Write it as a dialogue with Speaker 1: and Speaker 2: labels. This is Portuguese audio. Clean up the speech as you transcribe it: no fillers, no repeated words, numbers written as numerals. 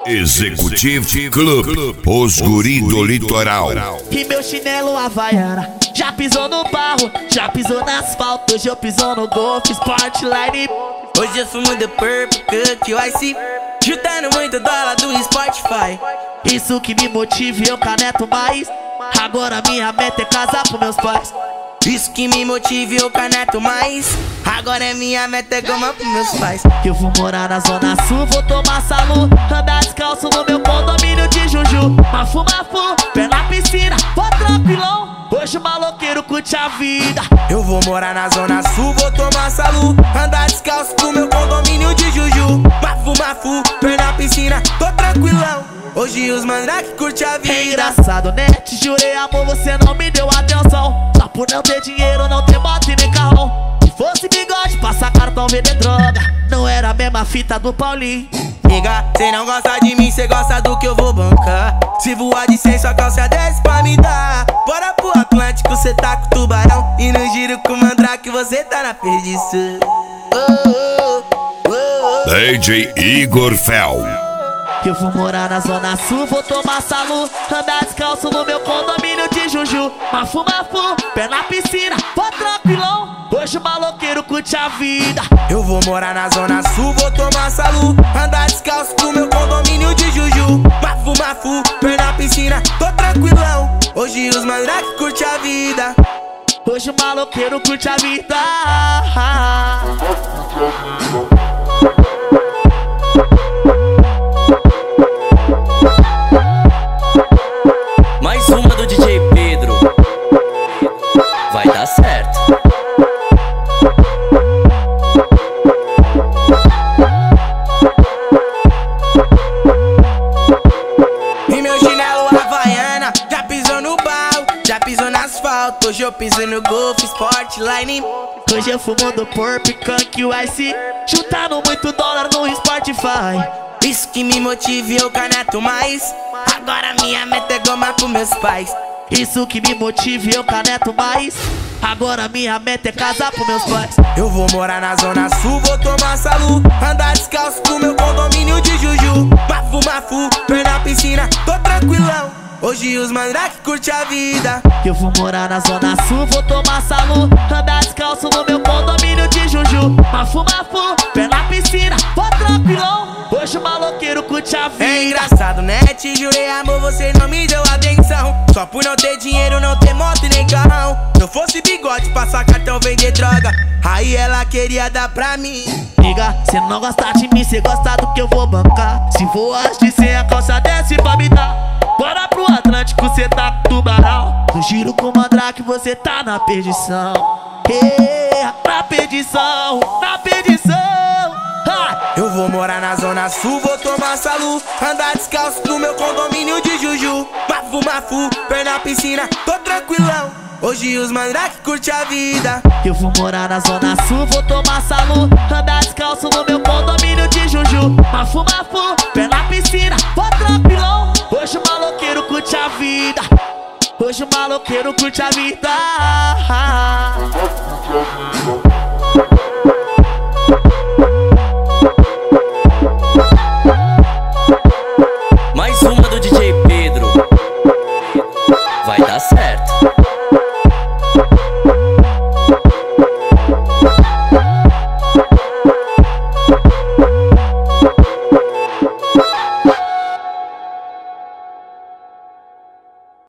Speaker 1: Executive Club, os guri do litoral.
Speaker 2: E meu chinelo Havaiana já pisou no barro, já pisou no asfalto. Hoje eu piso no Golf Sportline.
Speaker 3: Hoje eu fumo The Purple Cut Ice, juntando muito dólar do Spotify.
Speaker 2: Isso que me motiva e eu caneto mais. Agora minha meta é casar pros meus pais.
Speaker 3: Isso que me motiva e eu caneto mais. Agora é minha meta é goma pros meus pais.
Speaker 2: Eu vou morar na Zona Sul, vou tomar salu, andar descalço no meu condomínio de Juju. Mafu, pé na piscina, vou tranquilão. Hoje o maloqueiro curte a vida.
Speaker 3: Eu vou morar na Zona Sul, vou tomar salu, andar descalço no meu condomínio de Juju. Mafu, pé na piscina, tô tranquilão. Hoje os mandrake curte a vida.
Speaker 2: É engraçado, né? Te jurei amor, você não me deu atenção. Só por não ter dinheiro, não ter moto e nem carrão. Se fosse bigode, passar cartão, vender droga. Não era a mesma fita do Paulinho.
Speaker 3: Nigga, cê não gosta de mim, cê gosta do que eu vou bancar. Se voar de 100, sua calça 10 pra me dar. Bora pro Atlântico, cê tá com tubarão. E no giro com mandrake, você tá na perdição.
Speaker 1: DJ Igor Fel.
Speaker 2: Eu vou morar na Zona Sul, vou tomar salu, andar descalço no meu condomínio de Juju. Mafu, pé na piscina, vou tranquilão. Hoje o maloqueiro curte a vida.
Speaker 3: Eu vou morar na Zona Sul, vou tomar salu, andar descalço no meu condomínio de Juju. Mafu, pé na piscina, tô tranquilão. Hoje os mandrake curte a vida.
Speaker 2: Hoje o maloqueiro curte a vida.
Speaker 4: Mais uma do DJ Pedro. Vai dar certo.
Speaker 3: E meu chinelo Havaiana já pisou no barro, já pisou no asfalto. Hoje eu piso no Golf Sportline.
Speaker 2: Hoje eu fumo do Purple Cut Ice, juntando muito dólar no Spotify.
Speaker 3: Isso que me motiva e eu caneto mais. Agora minha meta é goma pros meus pais.
Speaker 2: Isso que me motiva e eu caneto mais. Agora minha meta é casar pros meus pais.
Speaker 3: Eu vou morar na Zona Sul, vou tomar salu, andar descalço no meu condomínio de Juju. Mafu, pé na piscina, tô tranquilão. Hoje os mandrake curte a vida.
Speaker 2: Eu vou morar na Zona Sul, vou tomar salu, andar descalço no meu condomínio de Juju. Mafu, pé na piscina, vou tranquilão. Hoje o maloqueiro curte a vida.
Speaker 3: É engraçado, né? Te jurei amor, você não me deu atenção. Só por não ter dinheiro, não ter moto e nem carrão. Se eu fosse bigode, passar cartão, vender droga, aí ela queria dar pra mim.
Speaker 2: Liga, cê não gosta de mim, cê gosta do que eu vou bancar. Se voar de 100, a calça desce pra me dar. Bora pro Atlântico, cê tá com tubarão. No giro com mandrake, você tá na perdição. Na perdição, na perdição.
Speaker 3: Eu vou morar na Zona Sul, vou tomar salu, andar descalço no meu condomínio de Juju. Mafu, pé na piscina, tô tranquilão. Hoje os mandrake curte a vida.
Speaker 2: Eu vou morar na Zona Sul, vou tomar salu, andar descalço no meu condomínio de Juju. Mafu, pé na piscina, vou tranquilão. Hoje o maloqueiro curte a vida. Hoje o maloqueiro curte a vida.